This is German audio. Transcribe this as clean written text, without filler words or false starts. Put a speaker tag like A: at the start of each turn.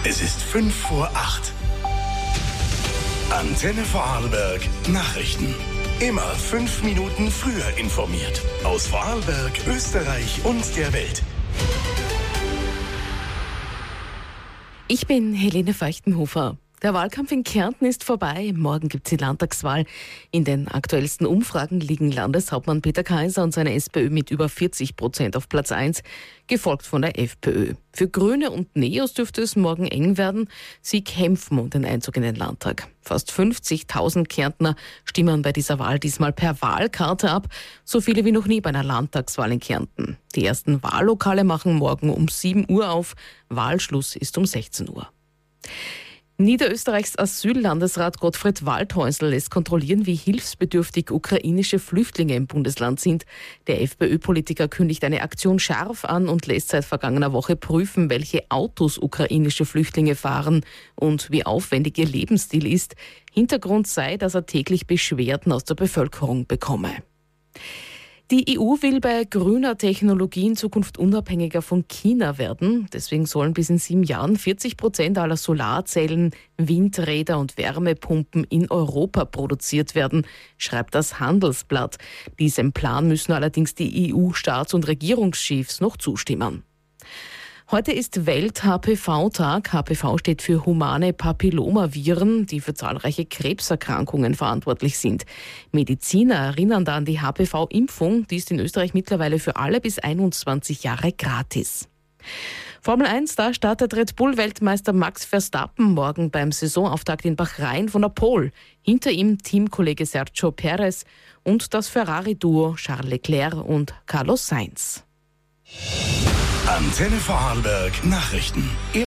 A: Es ist 5:05. Antenne Vorarlberg Nachrichten. Immer 5 Minuten früher informiert. Aus Vorarlberg, Österreich und der Welt.
B: Ich bin Helene Feuchtenhofer. Der Wahlkampf in Kärnten ist vorbei. Morgen gibt es die Landtagswahl. In den aktuellsten Umfragen liegen Landeshauptmann Peter Kaiser und seine SPÖ mit über 40% auf Platz 1, gefolgt von der FPÖ. Für Grüne und Neos dürfte es morgen eng werden. Sie kämpfen um den Einzug in den Landtag. Fast 50.000 Kärntner stimmen bei dieser Wahl diesmal per Wahlkarte ab. So viele wie noch nie bei einer Landtagswahl in Kärnten. Die ersten Wahllokale machen morgen um 7 Uhr auf. Wahlschluss ist um 16 Uhr. Niederösterreichs Asyllandesrat Gottfried Waldhäusl lässt kontrollieren, wie hilfsbedürftig ukrainische Flüchtlinge im Bundesland sind. Der FPÖ-Politiker kündigt eine Aktion scharf an und lässt seit vergangener Woche prüfen, welche Autos ukrainische Flüchtlinge fahren und wie aufwendig ihr Lebensstil ist. Hintergrund sei, dass er täglich Beschwerden aus der Bevölkerung bekomme. Die EU will bei grüner Technologie in Zukunft unabhängiger von China werden. Deswegen sollen bis in 7 Jahren 40% aller Solarzellen, Windräder und Wärmepumpen in Europa produziert werden, schreibt das Handelsblatt. Diesem Plan müssen allerdings die EU-Staats- und Regierungschefs noch zustimmen. Heute ist Welt-HPV-Tag. HPV steht für humane Papillomaviren, die für zahlreiche Krebserkrankungen verantwortlich sind. Mediziner erinnern da an die HPV-Impfung. Die ist in Österreich mittlerweile für alle bis 21 Jahre gratis. Formel 1, da startet Red Bull-Weltmeister Max Verstappen morgen beim Saisonauftakt in Bahrain von der Pole. Hinter ihm Teamkollege Sergio Perez und das Ferrari-Duo Charles Leclerc und Carlos Sainz.
A: Antenne Vorarlberg Nachrichten.